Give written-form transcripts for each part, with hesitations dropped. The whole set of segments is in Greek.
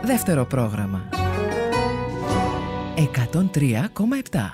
Δεύτερο πρόγραμμα 103,7.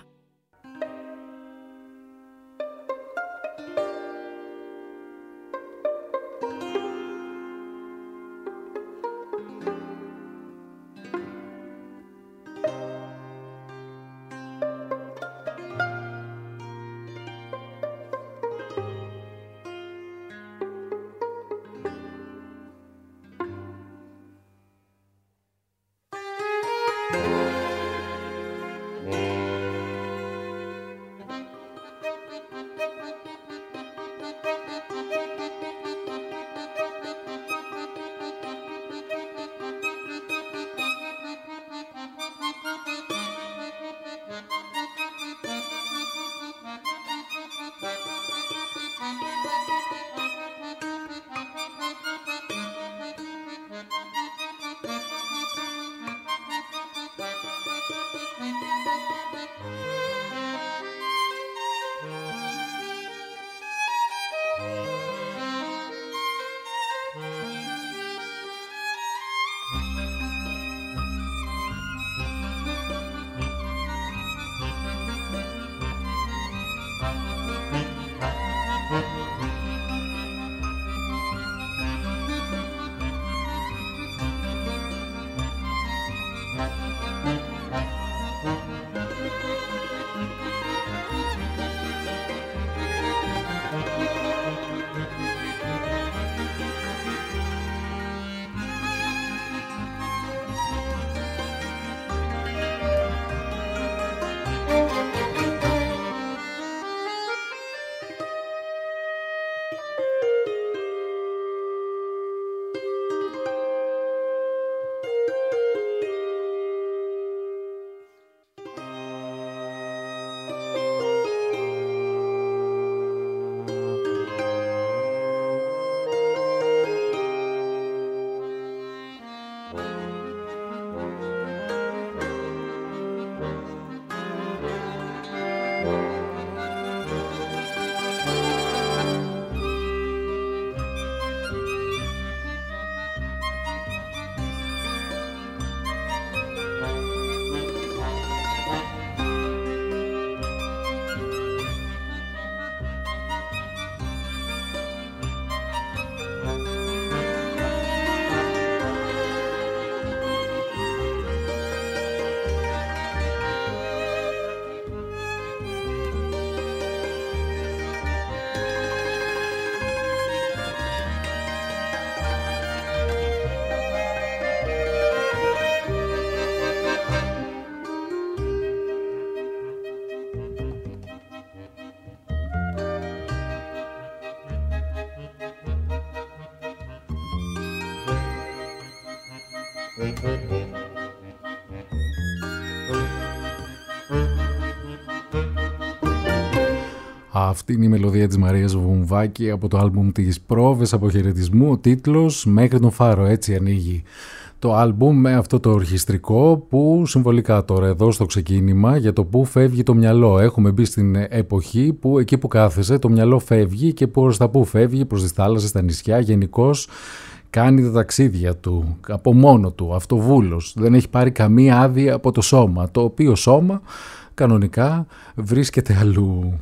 Αυτή είναι η μελωδία της Μαρίας Βουμβάκη από το άλμπουμ της Πρόβες Αποχαιρετισμού. Ο τίτλος «Μέχρι τον Φάρο», έτσι ανοίγει το άλμπουμ με αυτό το ορχιστρικό που συμβολικά τώρα εδώ στο ξεκίνημα για το που φεύγει το μυαλό. Έχουμε μπει στην εποχή που εκεί που κάθεσαι το μυαλό φεύγει και προς τα που φεύγει, προς τις θάλασσες, τα νησιά, γενικώς κάνει τα ταξίδια του από μόνο του, αυτοβούλος. Δεν έχει πάρει καμία άδεια από το σώμα, το οποίο σώμα κανονικά βρίσκεται αλλού.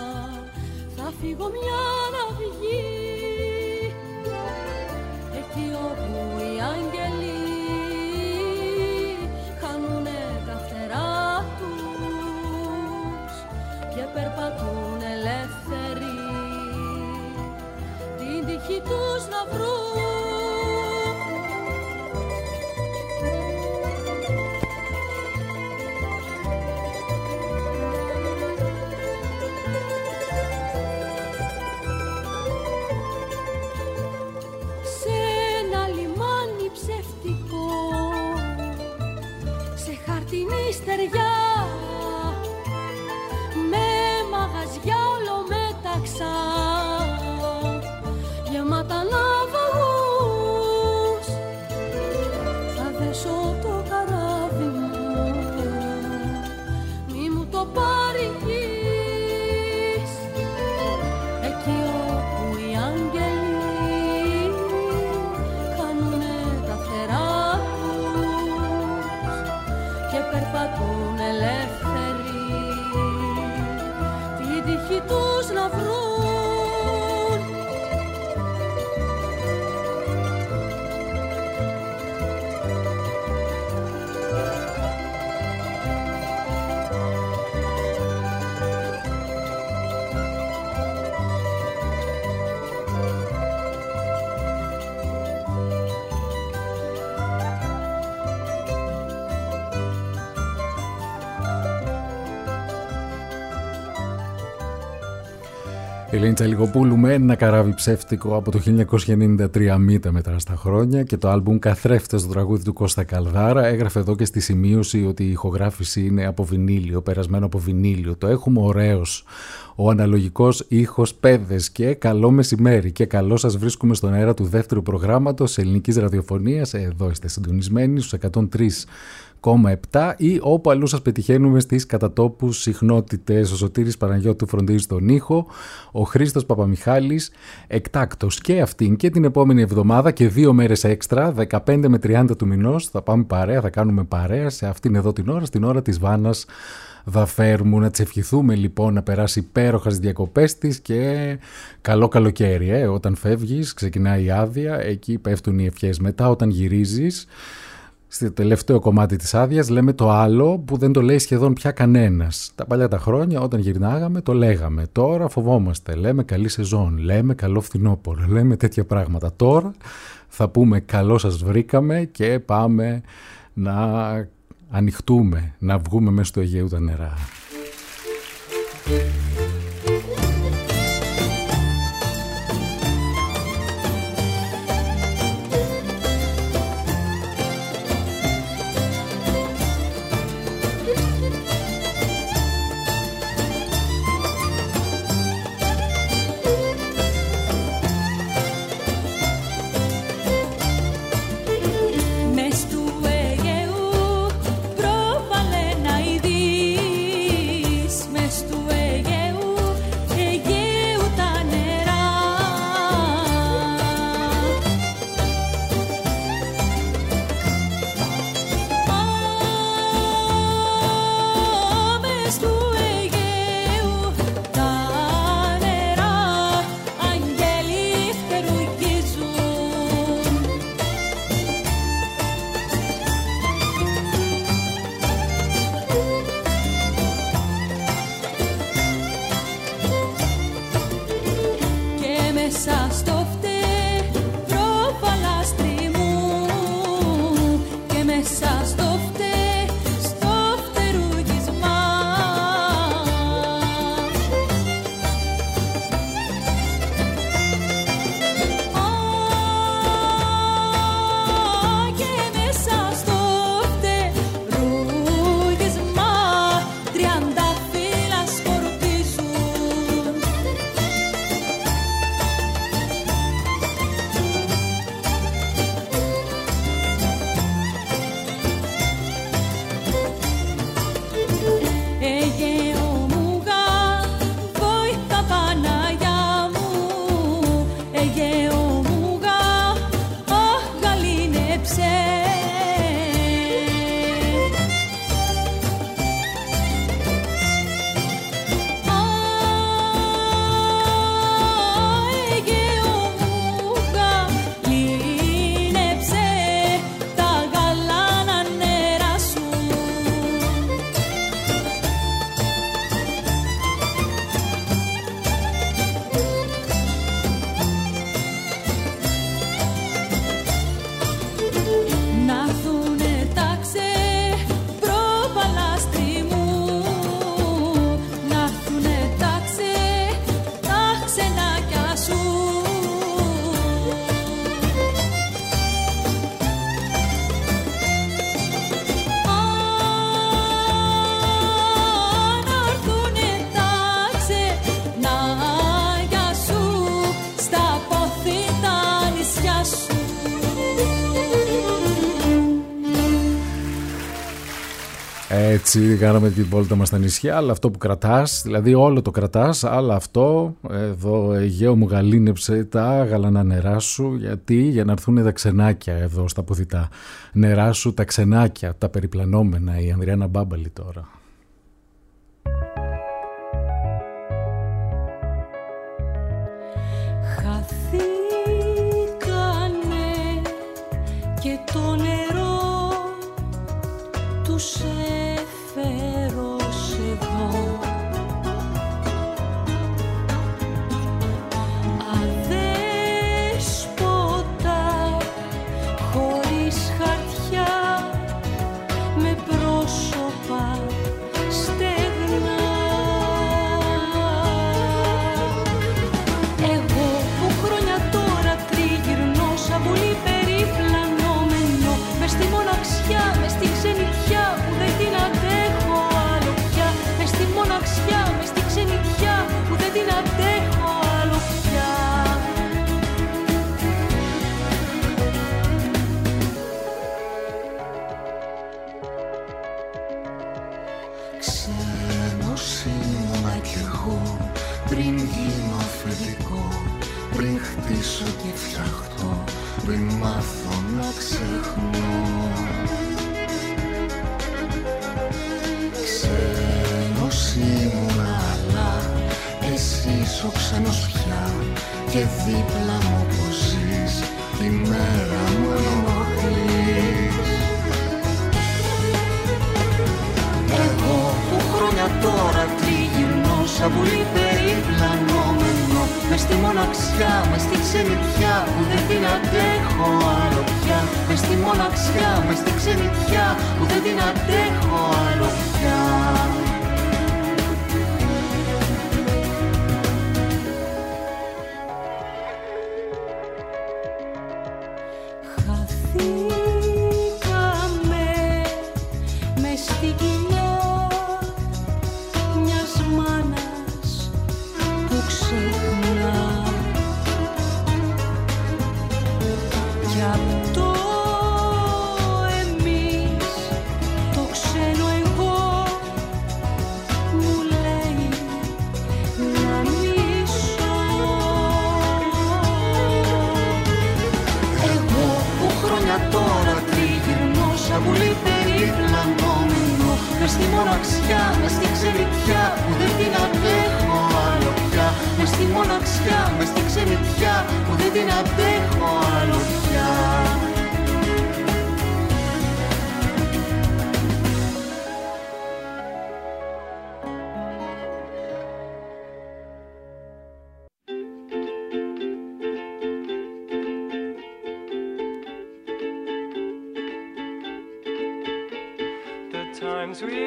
Φύγω μια να βγει εκεί τύχη τους να βρουν. Σε ένα λιμάνι ψευτικό, σε χαρτινή στεριά, με μαγαζιά ολομέταξα, γεμάτα ναυαγούς. Θα δέσω το καράβι μου, μη μου το παρηγείς, εκεί όπου οι άγγελοι κάνουνε τα φτερά τους και περπατούν ελεύθεροι, την τύχη τους να βρουν. Ελένη Τσαλιγοπούλου με ένα καράβι ψεύτικο από το 1993, μήτα μετρά στα χρόνια, και το άλμπουμ Καθρέφτες, το τραγούδι του Κώστα Καλδάρα. Έγραφε εδώ και στη σημείωση ότι η ηχογράφηση είναι από βινίλιο, περασμένο από βινίλιο. Το έχουμε ωραίος, ο αναλογικός ήχος, παιδες, και καλό μεσημέρι και καλό σας βρίσκουμε στον αέρα του δεύτερου προγράμματος ελληνικής ραδιοφωνίας. Εδώ είστε συντονισμένοι στους 103,7 ή όπου αλλού σας πετυχαίνουμε στις κατατόπους συχνότητες. Ο Σωτήρης Παναγιώτου φροντίζει στον ήχο, ο Χρήστος Παπαμιχάλης εκτάκτος και αυτήν και την επόμενη εβδομάδα και 2 μέρες έξτρα, 15 με 30 του μηνός, θα πάμε παρέα, θα κάνουμε παρέα σε αυτήν εδώ την ώρα, στην ώρα της Βάνας Δαφέρμου. Να της ευχηθούμε λοιπόν να περάσει υπέροχα στις διακοπές της και καλό καλοκαίρι. Όταν φεύγεις ξεκινάει η άδεια, εκεί πέφτουν οι ευχές. Μετά όταν γυρίζεις, στο τελευταίο κομμάτι της άδειας, λέμε το άλλο που δεν το λέει σχεδόν πια κανένας. Τα παλιά τα χρόνια όταν γυρνάγαμε το λέγαμε. Τώρα φοβόμαστε. Λέμε καλή σεζόν. Λέμε καλό φθινόπωρο. Λέμε τέτοια πράγματα. Τώρα θα πούμε καλό σας βρήκαμε και πάμε να ανοιχτούμε, να βγούμε μέσα στο Αιγαίου τα νερά. Έτσι κάναμε την βόλτα μας στα νησιά, αλλά αυτό που κρατάς, δηλαδή όλο το κρατάς, αλλά αυτό εδώ Αιγαίο μου γαλήνεψε τα γαλανά νερά σου, γιατί για να έρθουν τα ξενάκια εδώ στα πουθητά νερά σου, τα ξενάκια, τα περιπλανόμενα, η Ανδριάννα Μπάμπαλη τώρα. Χαθήκανε και το νερό τους έφερω εδώ. Αδέσποτα χωρίς χαρτιά, με πρόσωπα στεγνά. Εγώ που χρόνια τώρα τριγυρνώ σαν πουλί περιπλανόμενο, μες στη μοναξιά, μες στη ξενιτιά που δεν την αντέχω άλλο πια. Μες στη μοναξιά, μες στη ξενιτιά που δεν την αντέχω άλλο πια. Ξένος ήμουνα κι εγώ πριν γίνω αφεντικό, πριν χτίσω και φτιαχτώ, πριν μάθω να ξεχνώ. Ξένος ήμουνα αλλά εσύ είσαι ο ξένος πια, και δίπλα μου πως ζεις τη μέρα μου ενοχλείς. Εγώ που χρόνια τώρα τριγυρνώ σαν πουλί περιπλανόμενο, μες στη μοναξιά, μες στη ξενιτιά που δεν την αντέχω άλλο πια. Μες στη μοναξιά, μες στη ξενιτιά που δεν την αντέχω άλλο πια. Χαθήκαμε μες στην κοιλιά μιας μάνας που ξεχνά. Κι αυτό εμείς, το ξένο εγώ, μου λέει να μισώ. Εγώ που χρόνια τώρα τριγυρνώ σαν πουλί περιπλανόμενο, μες στη μοναξιά, μες στη ξενιτιά που δεν την αντέχω άλλο πια. Μες στη μοναξιά, μες στη ξενιτιά που δεν την αντέχω άλλο πια. Times we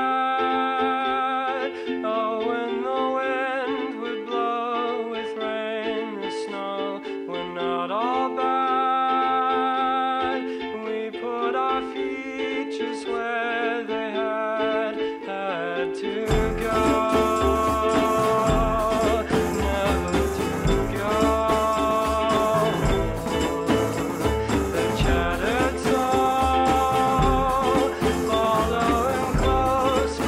had, oh, when the wind would blow with rain, the snow were not all bad. We put our feet just where they had to go, never to go. The chattered soul following close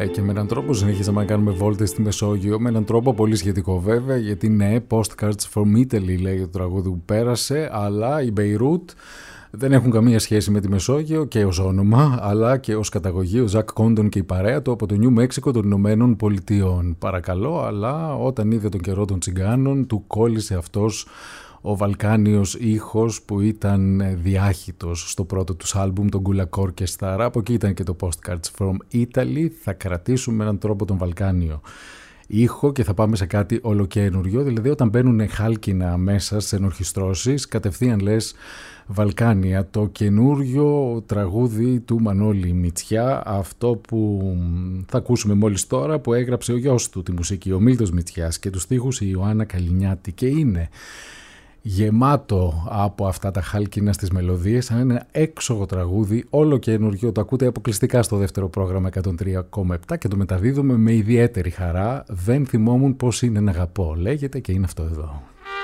Και με έναν τρόπο συνεχίσαμε να κάνουμε βόλτες στη Μεσόγειο, με έναν τρόπο πολύ σχετικό βέβαια, γιατί ναι, Postcards from Italy λέει το τραγούδι που πέρασε, αλλά η Μπεϊρούτ δεν έχουν καμία σχέση με τη Μεσόγειο και ως όνομα, αλλά και ως καταγωγή, ο Ζακ Κόντον και η παρέα του από το Νιου Μέξικο των Ηνωμένων Πολιτειών. Παρακαλώ, αλλά όταν είδε τον καιρό των τσιγκάνων, του κόλλησε αυτός ο βαλκάνιος ήχος που ήταν διάχυτος στο πρώτο τους άλμπουμ, τον Gula Orchestra. Από εκεί ήταν και το Postcards from Italy. Θα κρατήσουμε με έναν τρόπο τον βαλκάνιο ήχο και θα πάμε σε κάτι ολοκαίνουργιο. Δηλαδή όταν μπαίνουν χάλκινα μέσα σε ενορχιστρώσεις, κατευθείαν λες Βαλκάνια. Το καινούριο τραγούδι του Μανώλη Μητσιά, αυτό που θα ακούσουμε μόλις τώρα, που έγραψε ο γιος του τη μουσική, ο Μίλτος Μητσιάς, και τους στίχους η Ιωάννα Καλινιάτη, και είναι γεμάτο από αυτά τα χάλκινα στις μελωδίες, σαν ένα έξογο τραγούδι, όλο καινούργιο. Το ακούτε αποκλειστικά στο δεύτερο πρόγραμμα 103,7 και το μεταδίδουμε με ιδιαίτερη χαρά. Δεν θυμόμουν πως είναι να αγαπώ, λέγεται, και είναι αυτό εδώ.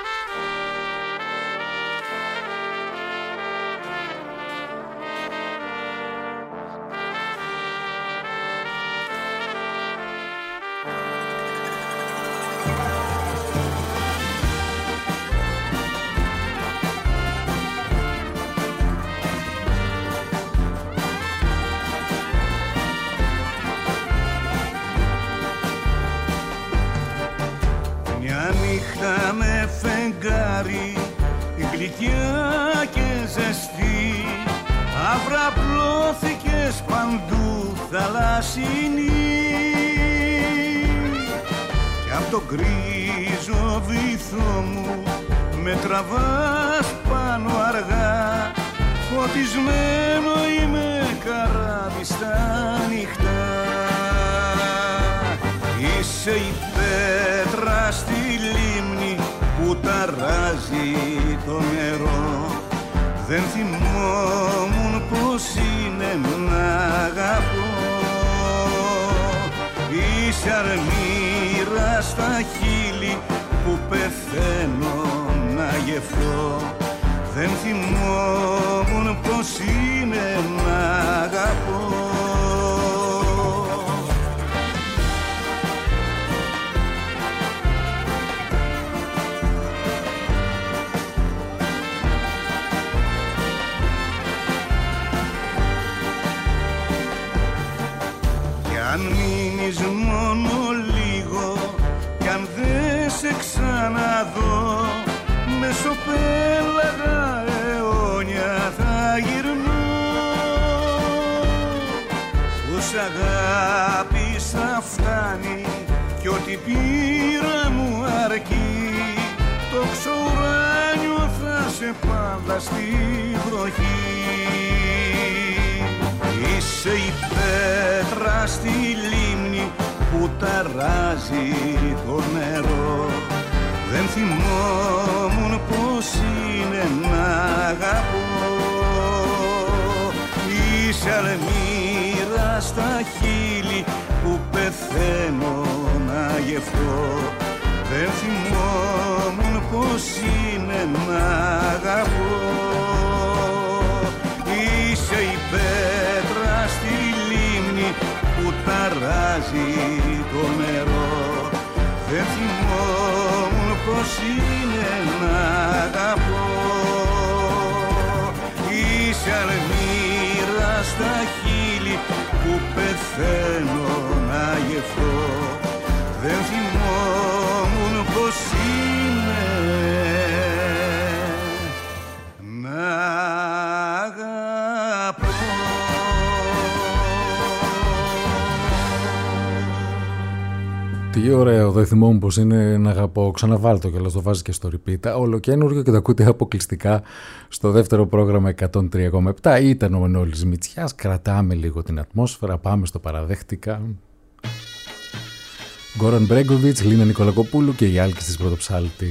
Τι ωραίο, δεν θυμόμουν πως είναι να αγαπώ. Ξαναβάλω το κιόλας, το βάζει και στο repeat. Ολοκαίνουργιο και το ακούτε αποκλειστικά στο δεύτερο πρόγραμμα 103,7. Ήταν ο Μανώλης Μητσιάς. Κρατάμε λίγο την ατμόσφαιρα, πάμε στο παραδέχτηκα. Γκόραν Μπρέγκοβιτς, Λίνα Νικολακοπούλου και η Άλκης της Πρωτοψάλτη.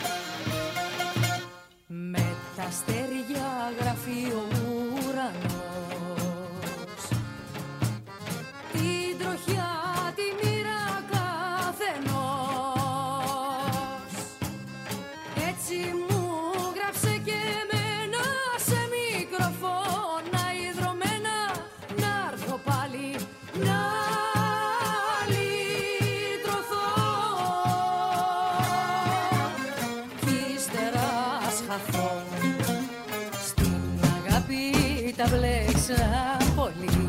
Με τα αστέρια γράφει ο ουρανός Έτσι μου γράψε και εμένα σε μικροφώνα ιδρωμένα, να'ρθω πάλι να λυτρωθώ κι ύστερα σχαθώ. Στην αγάπη τα μπλέξα πολύ.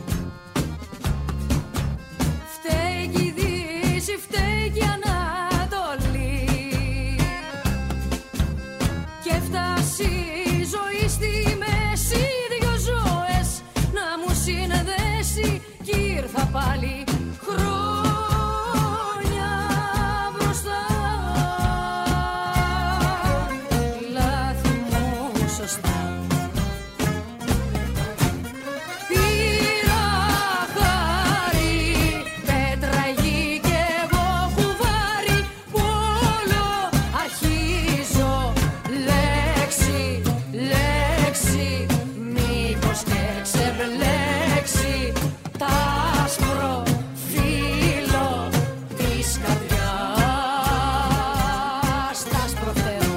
Φταίει κι η Δύση, φταίει κι η Ανατολή και φτάσει η ζωή στη μέση, δυο ζωές να μου συνδέσει κι ήρθα πάλι χρόνια μπροστά. Λάθη μου σωστά πήρα χάρη, πέτρα γη κι εγώ κουβάρι που όλο αρχίζω λέξη, λέξη, μήπως και ξεμπλέξει τ' άσπρο φύλλο της καρδιάς, τ' άσπρο Θεό.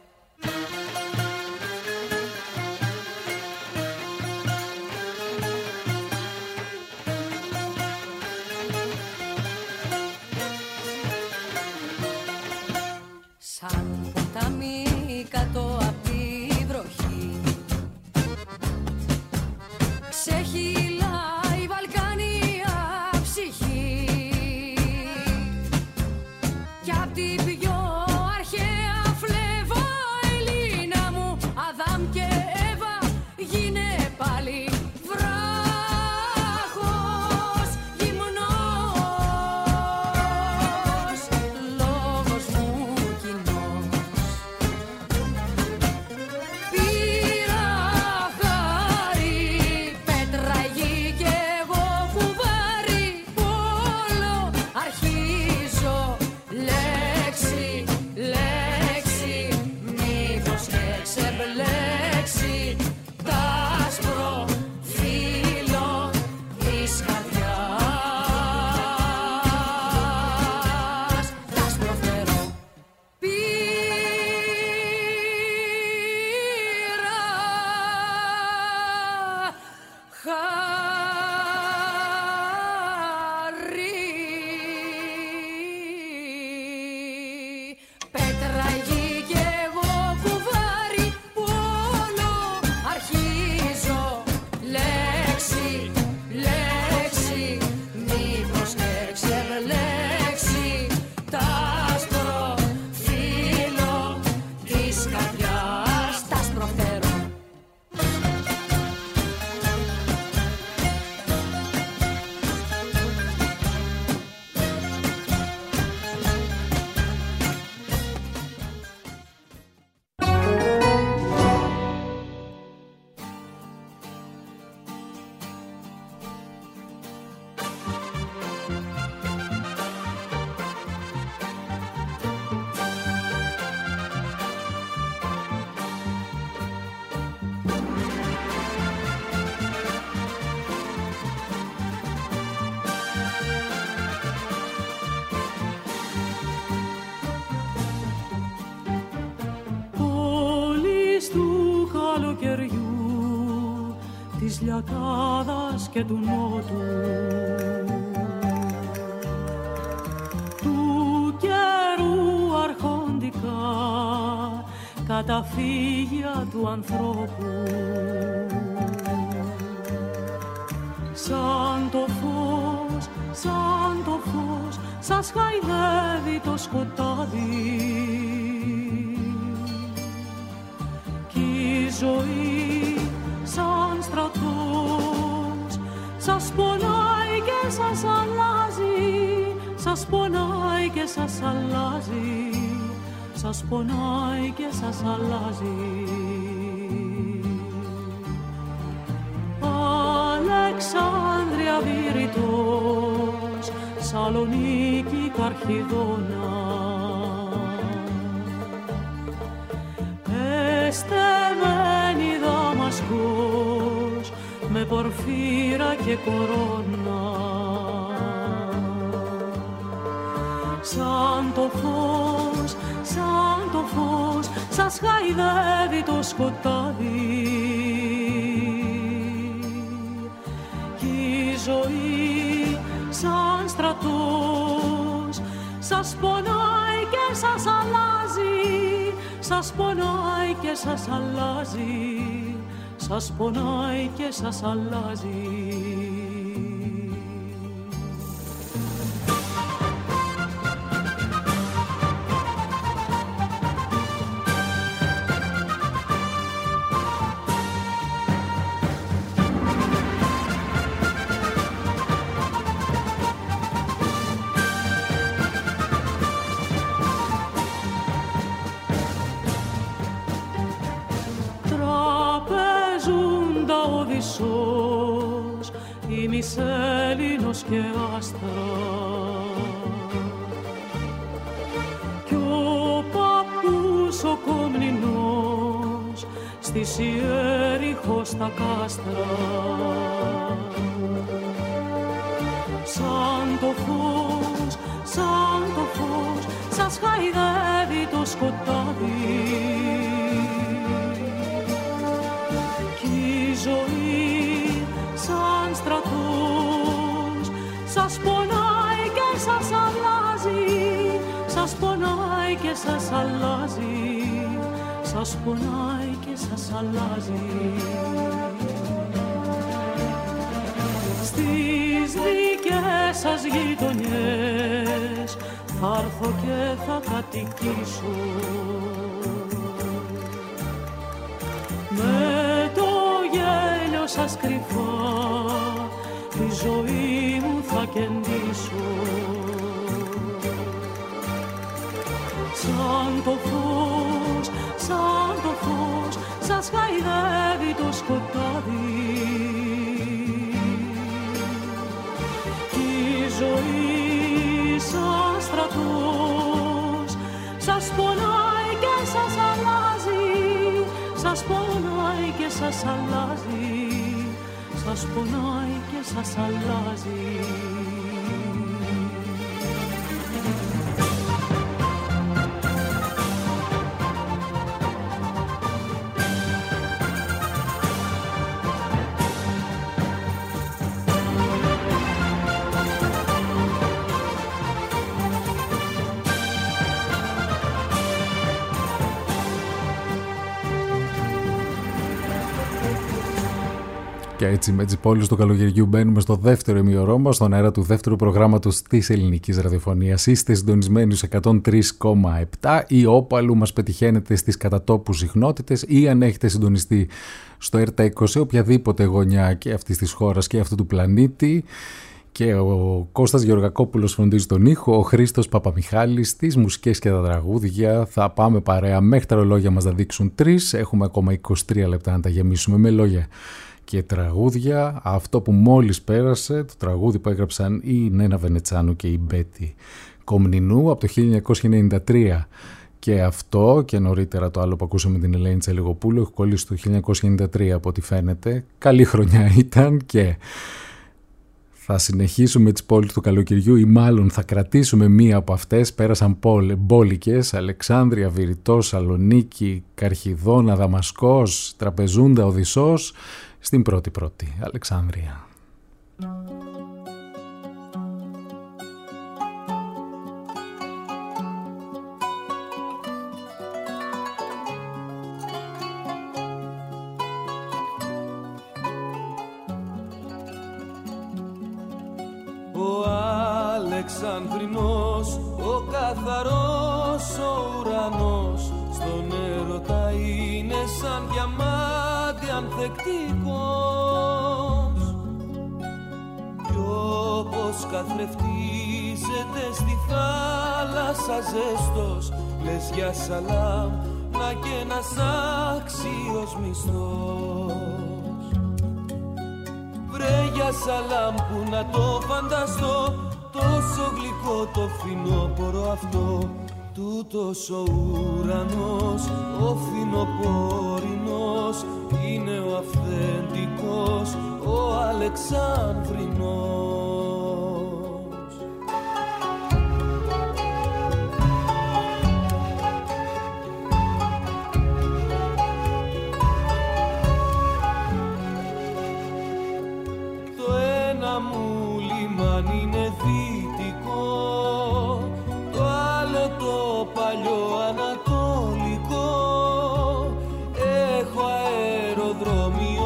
Σαν ποτάμι κάτω απ' τη βροχή ξεχυλάει η Βαλκάνια ψυχή κι απ' την πιο αρχαία φλέβα Ελλίνα μου, Αδάμ και Εύα, γίνε πάλι βράχος γυμνός, λόγος μου κοινός. Πήρα χάρη, πέτρα γη κι εγώ κουβάρι που όλο αρχίζω λέξη, λέξη, μήπως και ξεμπλέξει τ' άσπρο φύλλο της καρδιάς, τ' άσπρο φτερό. Πήρα χάρη, πέτρα γη κι εγώ κουβάρι που όλο αρχίζω λέξη, λέξη, μήπως και ξεμπλέξει τ' άσπρο φύλλο της καρδιάς, τ' άσπρο φτερό. Πόλεις του καλοκαιριού, της Λιακάδας και του Νότου, του καιρού αρχοντικά καταφύγια του ανθρώπου. Σαν το φως, σαν το φως, σας χαϊδεύει το σκοτάδι κι η ζωή σαν στρατός σας πονάει και σας αλλάζει, σας πονάει και σας αλλάζει, σας πονάει και σας αλλάζει. Αλεξάνδρεια Βηρητός, Σαλονίκη Καρχιδόνα, εστεμένη Δαμασκός με πορφύρα και κορώνα. Σαν το φως, σαν το φως, σας χαϊδεύει το σκοτάδι. Κι η ζωή σαν στρατός σας πονάει και σας αλλάζει, σας πονάει και σας αλλάζει, σας πονάει και σας αλλάζει. Έλληνος και άστρα κι ο παππούς ο Κομνηνός στη Ιεριχώ στα κάστρα. Σαν το φως, σαν το φως σας χαϊδεύει το σκοτάδι κι η ζωή σαν στρατός σας πονάει και σας αλλάζει, σας πονάει και σας αλλάζει, σας πονάει και σας αλλάζει. Στις δικές σας γειτονιές θα έρθω και θα κατοικήσω με το γέλιο σας κρυφά τη ζωή μου θα κεντήσω. Σαν το φως, σαν το φως σας χαϊδεύει το σκοτάδι κι η ζωή σαν στρατός σας πονάει και σας αλλάζει, σας πονάει και σας αλλάζει, σας πονάει και σας αλλάζει. Και έτσι με τις πόλεις του καλοκαιριού μπαίνουμε στο δεύτερο ημιωρό μας, στον αέρα του δεύτερου προγράμματος της ελληνικής ραδιοφωνίας. Είστε συντονισμένοι σε 103,7 ή όπου αλλού μας πετυχαίνετε στις κατατόπου συχνότητες ή αν έχετε συντονιστεί στο ΕΡΤΑ 20, οποιαδήποτε γωνιά και αυτής της χώρας και αυτού του πλανήτη. Και ο Κώστας Γεωργακόπουλος φροντίζει τον ήχο, ο Χρήστος Παπαμιχάλης τις μουσικές και τα τραγούδια. Θα πάμε παρέα μέχρι τα ρολόγια μας να δείξουν 3. Έχουμε ακόμα 23 λεπτά να τα γεμίσουμε με λόγια και τραγούδια. Αυτό που μόλις πέρασε, το τραγούδι που έγραψαν η Νένα Βενετσάνου και η Μπέτη Κομνηνού από το 1993. Και αυτό και νωρίτερα το άλλο που ακούσαμε την Ελένη Τσελιγοπούλου έχει κολλήσει το 1993 από ό,τι φαίνεται. Καλή χρονιά ήταν και θα συνεχίσουμε τις πόλεις του καλοκαιριού ή μάλλον θα κρατήσουμε μία από αυτές. Πέρασαν μπόλικες, Αλεξάνδρεια, Βηρητός, Σαλονίκη, Καρχιδόνα, Δαμασκός, Τραπεζούντα, Οδυσσός. Στην πρώτη Αλεξάνδρεια. Ο Αλεξανδρινός, ο καθαρός ο ουρανός, στον έρωτα είναι σαν διαμάντι ανθεκτικός. Κι όπως καθρεφτίζεται στη θάλασσα ζέστος, λες για σαλάμ να και ένας άξιος μισθός. Βρε για σαλάμ που να το φανταστώ, τόσο γλυκό το φθινόπωρο αυτό. Τούτος ο ουρανός, ο φθινοπορεινός, είναι ο αυθεντικός, ο Αλεξανδρινός.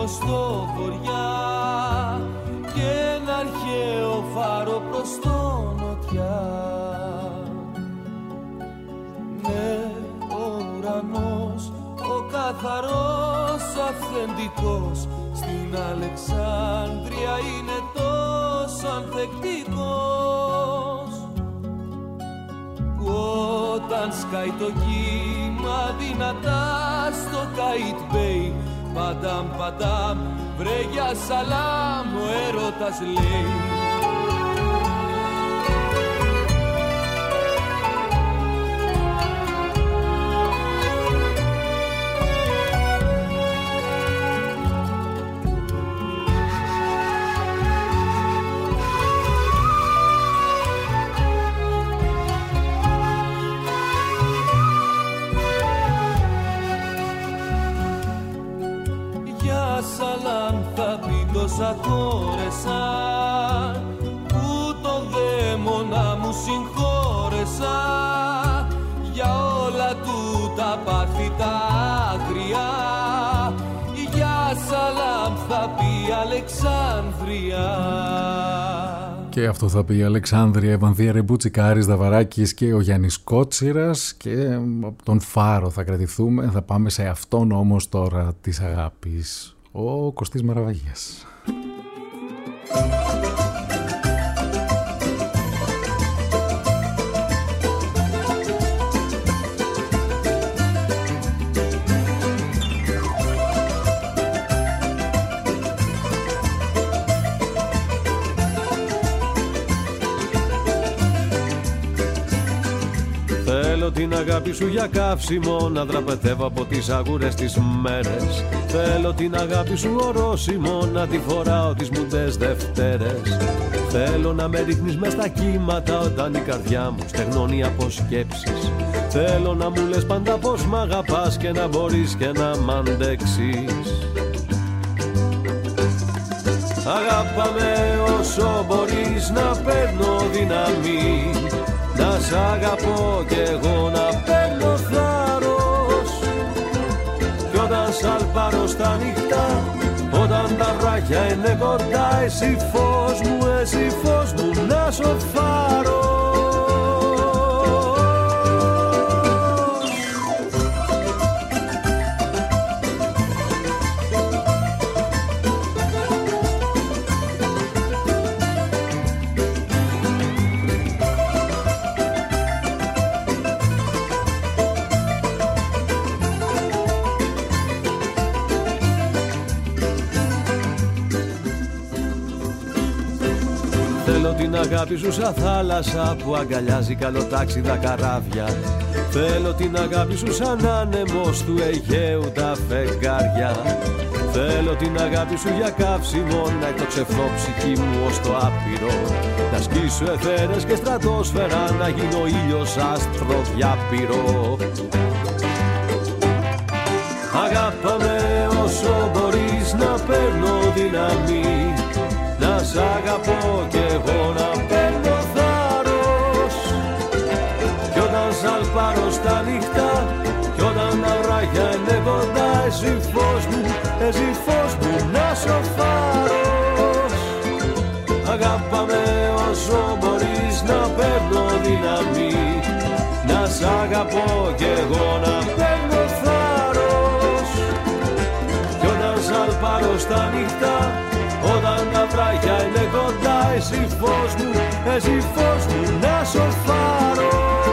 προς το βοριά και ένα αρχαίο φάρο προς το νοτιά. Ναι, ο ουρανός, ο καθαρός, αυθεντικός, στην Αλεξάνδρεια είναι τόσο ανθεκτικός. Όταν σκάει το κύμα δυνατά στο Καϊτ Μπέι, παντάμ παντάμ, βρε για σαλάμ, ο έρωτας λέει. Τόσα χώρεσαν που τον δαίμονα μου συγχώρεσα για όλα του τα πάθη τα άγρια. Για σαλάμ θα πει Αλεξάνδρεια. Και αυτό θα πει η Αλεξάνδρεια, Ευανδία Ρεμπούτσι, Κάρης Δαβαράκης και ο Γιάννης Κότσιρας. Και από τον Φάρο θα κρατηθούμε, θα πάμε σε αυτόν όμως τώρα της αγάπης, ο Κωστής Μαραβαγίας. Θέλω την αγάπη σου για καύσιμο, να δραπετεύω από τις αγούρες τις μέρες. Θέλω την αγάπη σου ορόσημο, να τη φοράω τις μουντές Δευτέρες. Θέλω να με ρίχνεις μες στα κύματα όταν η καρδιά μου στεγνώνει από σκέψεις. Θέλω να μου λες πάντα πως μ' αγαπάς και να μπορείς και να μ' αντέξεις. Αγάπαμε όσο μπορείς, να παίρνω δύναμη, να σ' αγαπώ κι εγώ να παίρνω θάρρος. Κι όταν σαλπάρω στα νυχτά, όταν τα βράχια είναι κοντά, εσύ φως μου, εσύ φως μου, να σοφάρω. Θέλω την αγάπη σου σαν θάλασσα που αγκαλιάζει καλοτάξιδα καράβια. Θέλω την αγάπη σου σαν άνεμος του Αιγαίου τα φεγγάρια. Θέλω την αγάπη σου για καύσιμο, να εκτοξευθώ ψυχή μου ως το άπειρο. Να σκίσω αιθέρες και στρατόσφαιρα, να γίνω ήλιος άστρο διάπειρο. Αγάπαμε όσο μπορείς, να παίρνω δύναμη, να σ' αγαπώ κι εγώ να παίρνω θάρρος. Κι όταν σαλπάρω στα νυχτά, κι όταν τα βράχια είναι κοντά, εσύ φως μου, εσύ φως μου, να σοφάρος. Αγάπαμε όσο μπορείς, να παίρνω δύναμη, να σ' αγαπώ κι εγώ να παίρνω θάρρος. Κι όταν σαλπάρω στα νυχτά, όταν τα βράχια είναι κοντά, εσύ φως μου, εσύ φως μου, να σοφάρω.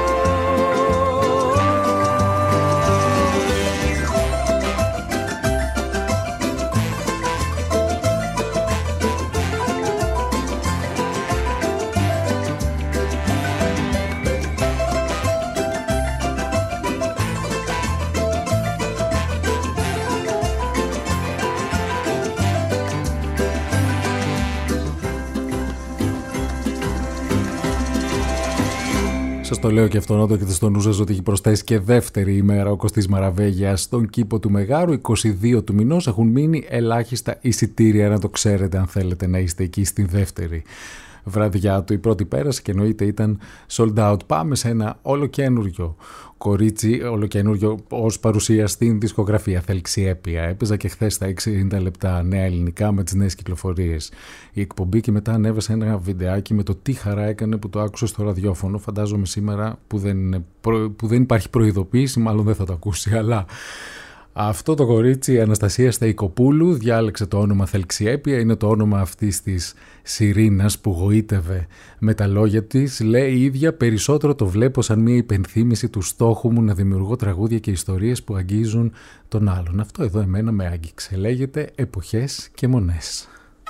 Σας το λέω και αυτό να το έχετε στο νου σας, ότι έχει προσθέσει και δεύτερη ημέρα ο Κωστής Μαραβέγιας στον κήπο του Μεγάρου. 22 του μηνός, έχουν μείνει ελάχιστα εισιτήρια, να το ξέρετε αν θέλετε να είστε εκεί στη δεύτερη βραδιά του. Η πρώτη πέρασε και εννοείται ήταν sold out. Πάμε σε ένα ολοκένουργιο κορίτσι, ολοκένουργιο ως παρουσία στην δισκογραφία, Θελξιέπεια. Έπαιζα και χθες τα 60 λεπτά νέα ελληνικά με τις νέες κυκλοφορίες η εκπομπή και μετά ανέβασε ένα βιντεάκι με το τι χαρά έκανε που το άκουσε στο ραδιόφωνο. Φαντάζομαι σήμερα που δεν υπάρχει προειδοποίηση, μάλλον δεν θα το ακούσει, αλλά αυτό το κορίτσι, η Αναστασία Στεϊκοπούλου, διάλεξε το όνομα Θελξιέπεια. Είναι το όνομα αυτής της σιρήνας που γοήτευε με τα λόγια της. Λέει η ίδια, περισσότερο το βλέπω σαν μια υπενθύμηση του στόχου μου να δημιουργώ τραγούδια και ιστορίες που αγγίζουν τον άλλον. Αυτό εδώ εμένα με άγγιξε. Λέγεται «Εποχές και μονές».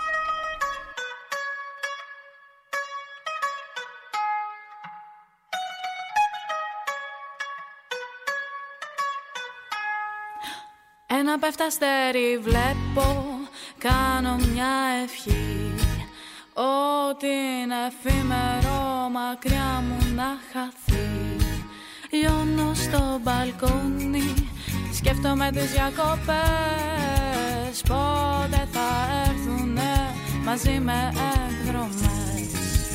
Ένα πέφταστέρι βλέπω, κάνω μια ευχή, ότι είναι εφήμερο μακριά μου να χαθεί. Λιώνω στο μπαλκόνι, σκέφτομαι τις διακοπές, πότε θα έρθουνε μαζί με εκδρομές.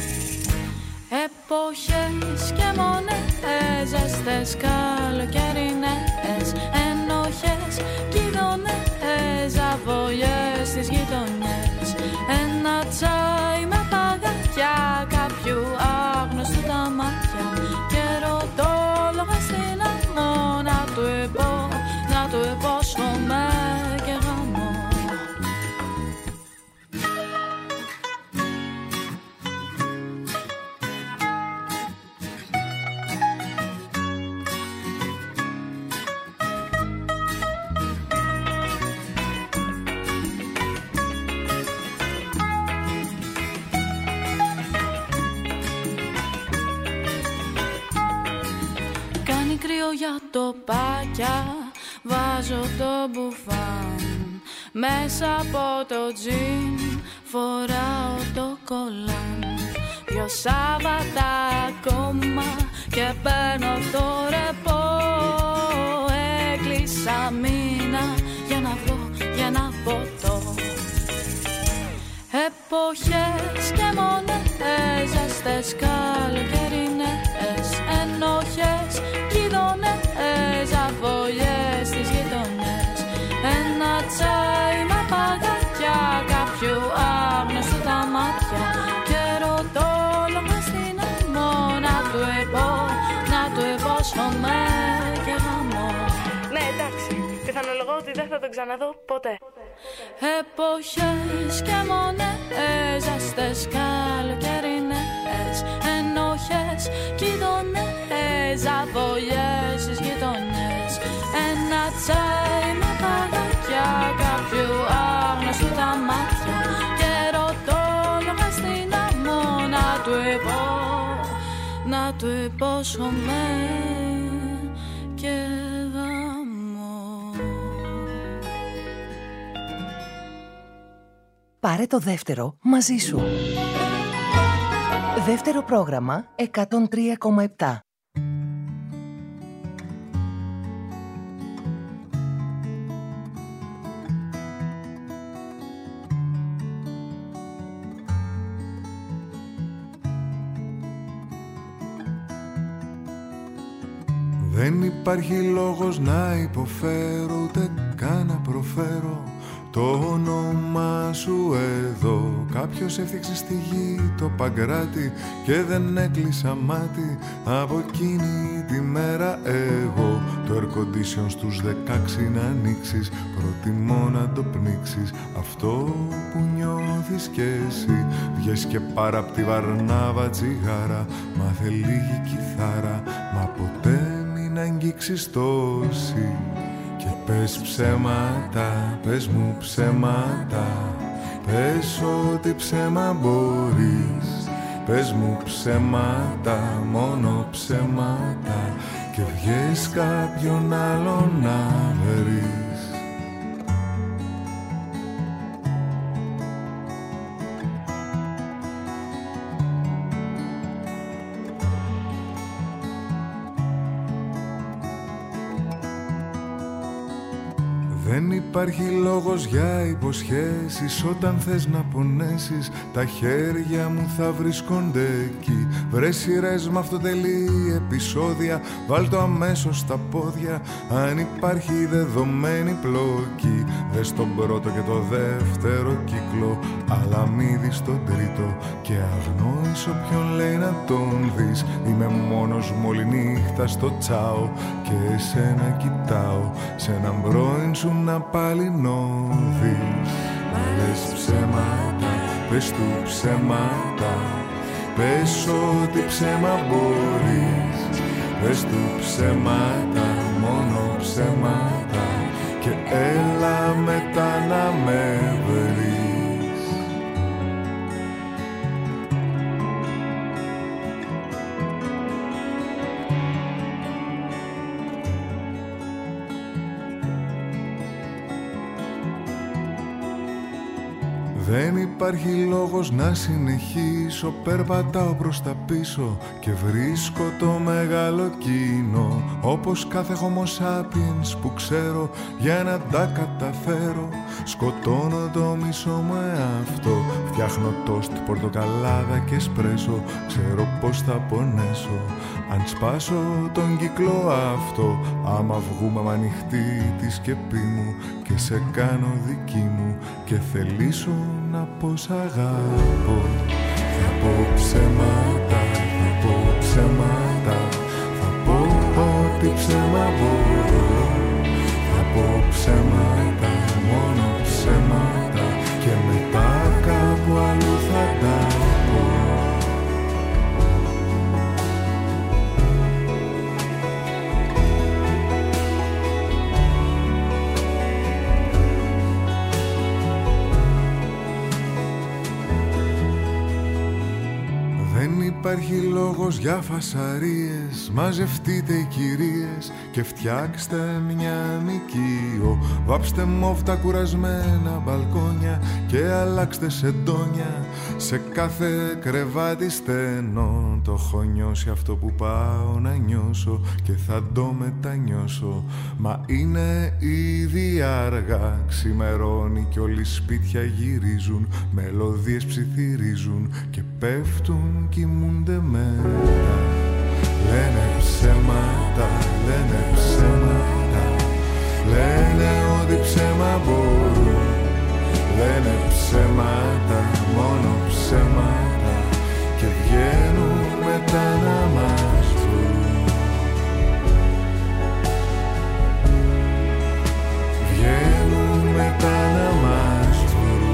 Εποχές και μονές, ζεστές καλοκαιρινές, ενοχές κι ειδονές, αβολιές στις γειτονιές. Ένα τσάι με παγάκια κάποιου άγνωστου τα μάτια, και ρωτώ λόγα στην άμμο να του υπόσχομαι και γαμώ. Για τοπάκια βάζω το μπουφάν, μέσα από το τζιν φοράω το κολάν. 2 Σάββατα ακόμα και παίρνω το ρεπό. Έκλεισα μήνα για να βγω για ένα ποτό. Εποχές και μονές, ζεστές καλοκαιρινές, ενοχές κι ειδονές, αβολιές στις γειτονιές. Ένα τσάι με παγάκια κάποιου άγνωστου τα μάτια, και ρωτώ λόγα στην άμμο να του υπόσχομαι και γαμώ. Ναι, εντάξει, πιθανολογώ ότι δεν θα τον ξαναδώ ποτέ. Εποχές και μονές, ζεστές καλοκαιρινές, ενοχές κι ειδονές, αβολιές στις γειτονιές. Ένα τσάι με παγάκια κάποιου άγνωστου τα μάτια, και ρωτώ λόγα στην άμμο να του υπόσχομαι και πάρε το δεύτερο μαζί σου. Δεύτερο πρόγραμμα 103,7. Δεν υπάρχει λόγος να υποφέρω, ούτε καν να προφέρω το όνομά σου εδώ. Κάποιος έφτιαξε στη γη το παγκράτη και δεν έκλεισα μάτι από εκείνη τη μέρα εγώ. Το air condition στους 16 να ανοίξεις, προτιμώ να το πνίξεις αυτό που νιώθεις κι εσύ. Βγες και πάρα απ' τη Βαρνάβα τσιγάρα, μάθε λίγη κιθάρα, μα ποτέ μην αγγίξεις τόση. Και πες ψέματα, πες μου ψέματα, πες ό,τι ψέμα μπορείς. Πες μου ψέματα, μόνο ψέματα, και βγες κάποιον άλλον να βρεις. Δεν υπάρχει λόγος για υποσχέσεις. Όταν θες να πονέσεις, τα χέρια μου θα βρίσκονται εκεί. Βρες σειρές με αυτοτελή επεισόδια, βάλ το αμέσως στα πόδια. Αν υπάρχει δεδομένη πλοκή, δες τον πρώτο και το δεύτερο κύκλο, αλλά μη δεις τον τρίτο και αγνόης όποιον λέει να τον δεις. Είμαι μόνος μου όλη νύχτα στο τσάο και εσένα κοιτάω, σε έναν πρώην σου να παλινώδεις. Μα λες ψέματα, πες του ψέματα, πες ό,τι ψέμα μπορείς. Πες του ψέματα, μόνο ψέματα, και έλα μετά να με βρεις. Δεν υπάρχει λόγος να συνεχίσω, περπατάω προς τα πίσω και βρίσκω το μεγάλο κοινό. Όπως κάθε homo sapiens που ξέρω, για να τα καταφέρω σκοτώνω το μισό μου εαυτό. Φτιάχνω τόστ, πορτοκαλάδα και εσπρέσο, ξέρω πως θα πονέσω αν σπάσω τον κύκλο αυτό. Άμα βγούμε μ' ανοιχτή τη σκεπή μου και σε κάνω δική μου και θελήσω να πω σ' αγαπώ. Θα πω ψέματα, θα πω ψέματα, θα πω ό,τι ψέμα μπορώ. Θα πω ψέματα, μόνο ψέματα, και μετά κάπου αλλού θα τα πω. Υπάρχει λόγος για φασαρίες, μαζευτείτε οι κυρίες και φτιάξτε μια νοικείο. Βάψτε μόβ τα κουρασμένα μπαλκόνια και αλλάξτε σεντόνια σε κάθε κρεβάτι στενό. Το έχω νιώσει αυτό που πάω να νιώσω και θα το μετανιώσω, μα είναι ήδη αργά. Ξημερώνει κι όλοι σπίτια γυρίζουν, μελωδίες ψιθυρίζουν και πέφτουν, κοιμούνται μετά. Λένε ψέματα, λένε ψέματα, λένε ό,τι ψέμα μπορούν. Λένε ψέματα, μόνο ψέματα, και βγαίνουν μετά να μας βρουν. Βγαίνουν μετά να μας βρουν.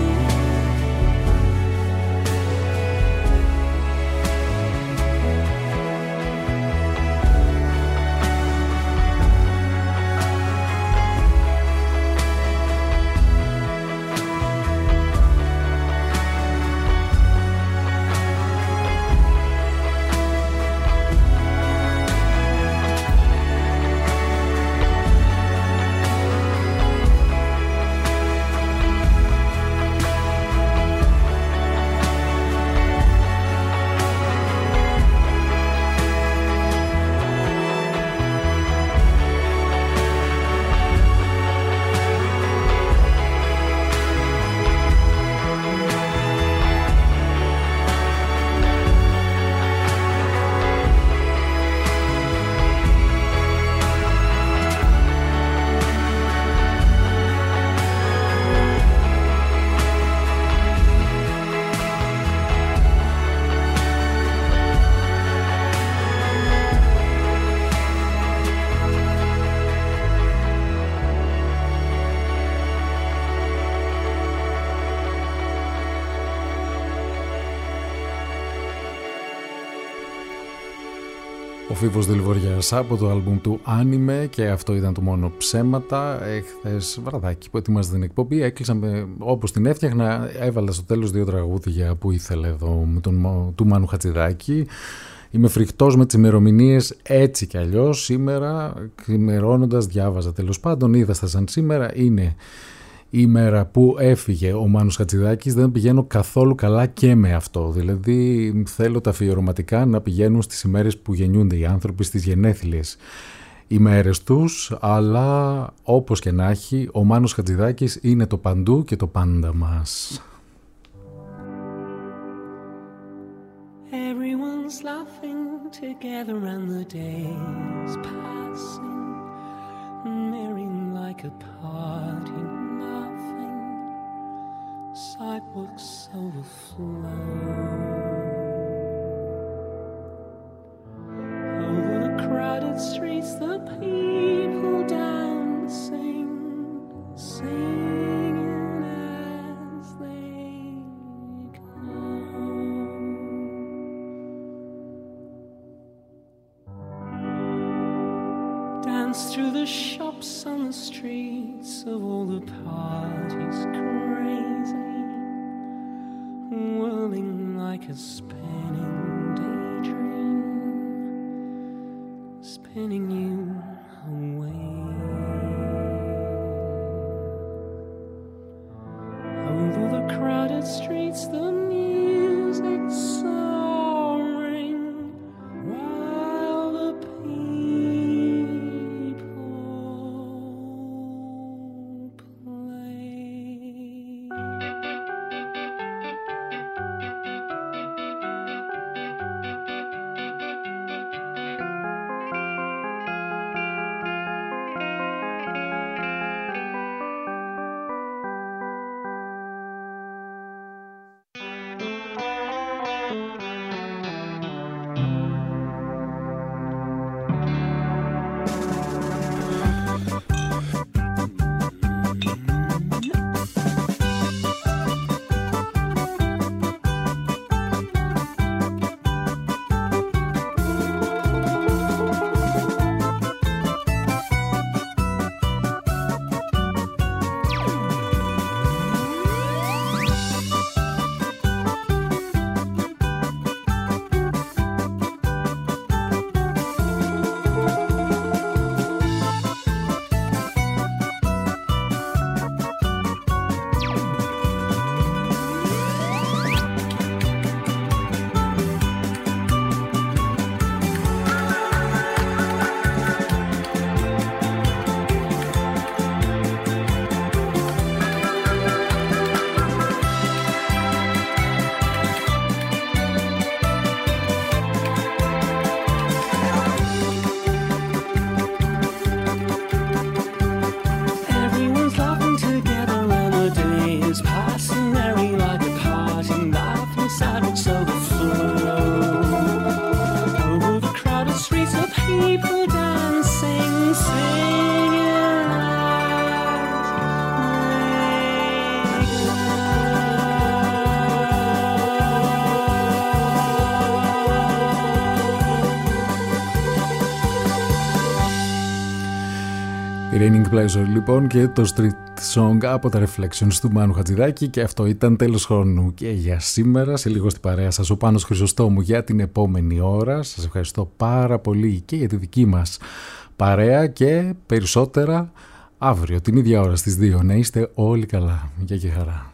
Φίβος Δελβοριάς από το άλμπουμ του Άνιμε, και αυτό ήταν το μόνο ψέματα. Χθες βραδάκι που ετοιμάζεται την εκπομπή, έκλεισα όπως την έφτιαχνα, έβαλα στο τέλος 2 τραγούδια που ήθελα εδώ με του Μάνου Χατζηδάκη. Είμαι φρικτός με τις ημερομηνίες έτσι κι αλλιώς. Σήμερα, ξημερώνοντας, διάβαζα τέλος πάντων, είδα στα σαν σήμερα είναι η μέρα που έφυγε ο Μάνος Χατζηδάκης. Δεν πηγαίνω καθόλου καλά και με αυτό. Δηλαδή θέλω τα αφιερωματικά να πηγαίνουν στις ημέρες που γεννιούνται οι άνθρωποι, στις γενέθλιες. οι μέρες τους, αλλά όπως και να έχει, ο Μάνος Χατζηδάκης είναι το παντού και το πάντα μας. Everyone's laughing together and the day's passing, merry like a party, laughing, sidewalks overflow. Over the crowded streets, the people dancing, singing as they go. Dance through the shops on the streets of all the parties, crazy, whirling like a spinning daydream, spinning you away. Over the crowded streets, the music soaring, while the Raining Pleasure λοιπόν και το Street Song από τα Reflections του Μάνου Χατζηδάκη, και αυτό ήταν τέλος χρόνου και για σήμερα. Σε λίγο στην παρέα σας ο Πάνος Χρυσοστόμου για την επόμενη ώρα. Σας ευχαριστώ πάρα πολύ και για τη δική μας παρέα, και περισσότερα αύριο την ίδια ώρα στις 2. Να είστε όλοι καλά. Γεια και χαρά.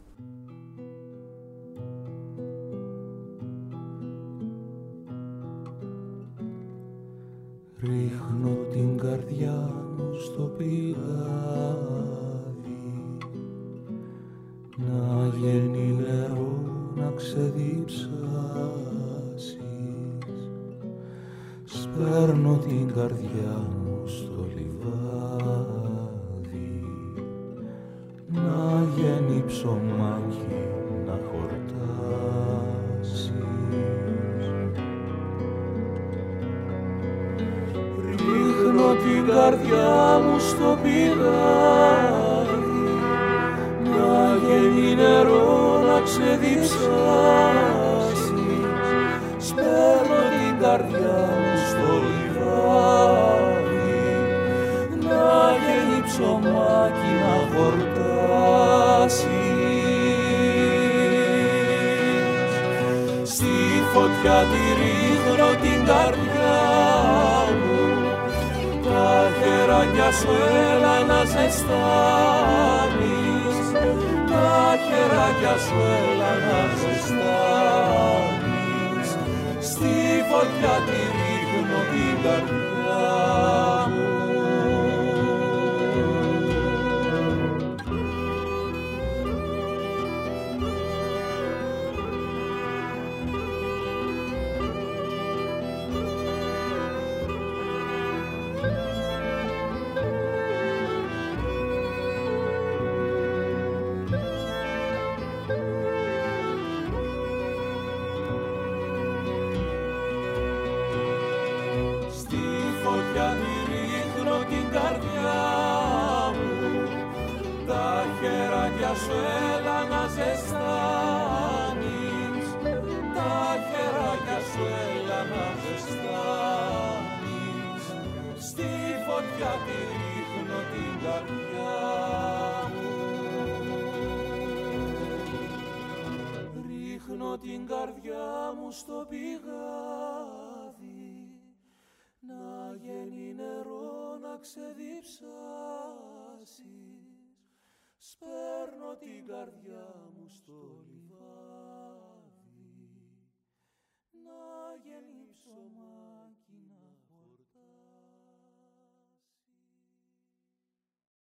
Ρίχνω την καρδιά μου στο πηγάδι, να γίνει νερό να ξεδιψάσεις. Σπέρνω την καρδιά μου στο λιβάδι, να γίνει ψωμάκι να χορτάσεις. Ρίχνω την καρδιά μου στο πηγάδι, να γίνει νερό να ξεδιψάσεις. Σπέρνω την καρδιά μου στο λιβάδι, να γίνει ψωμάκι να χορτάσεις. Στη φωτιά τη ρίχνω την καρδιά μου, τα χεράκια σου έλα να ζεστάνεις, τα χεράκια σου έλα να ζεστάνεις. Στη φωτιά τη ρίχνω την καρδιά μου. χεράκια σου έλα να ζεστάνεις, τα χεράκια σου έλα να ζεστάνεις, στη φωτιά τη ρίχνω την καρδιά μου. Ρίχνω την καρδιά μου στο πηγάδι, να γίνει νερό να ξεδιψάσεις. Σπέρνω την καρδιά μου στο λιβάδι, να γίνει ψωμάκι